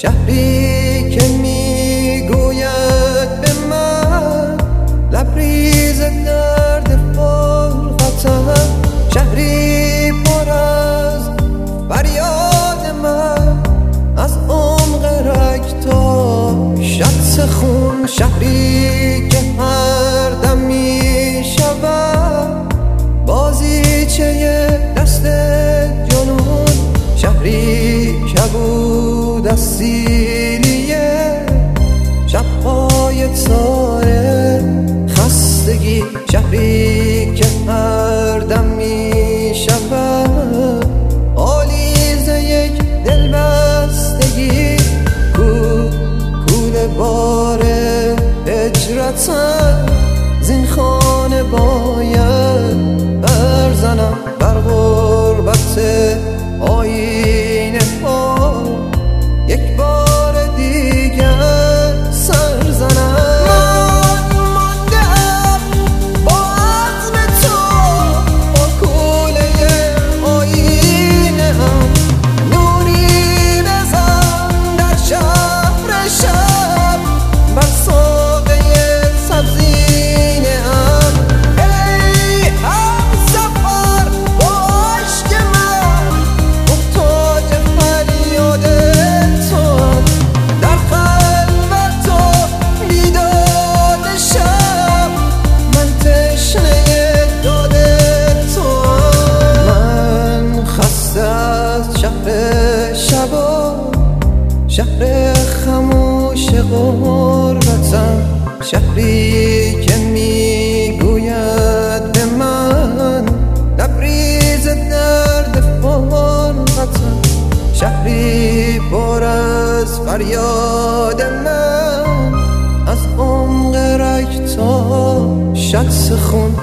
شهری که میگوید به من لبریز درد فرقتم، شهری پر از فریاد من از عمق رگ تا شخص خون، شهری که هر دم میشود بازیچه دست جنون، شهری کبود از سیلیه شب‌های تاره خستگی، شهری که هر دم میشود آلیز یک دلبستگی، کوله بار هجرتم زین خانه باید برزنم بر غربت آینه ها یک بار دیگر سر زنم. من ماندم با عزم تو با کوله آینه هم، نوری بزن در شهر شب بر ساقه سبزینه هم. ای همسفر با عشق من محتاج فریاد تو، در خلوت و بیداد شب من تشنه داد تو. من خسته از شهر شبا، شهر خموش غربتم، شهری که میگوید به من لبریز درد فرقتم، شهری پر از فریاد من از عمق رگ تا شخص خون.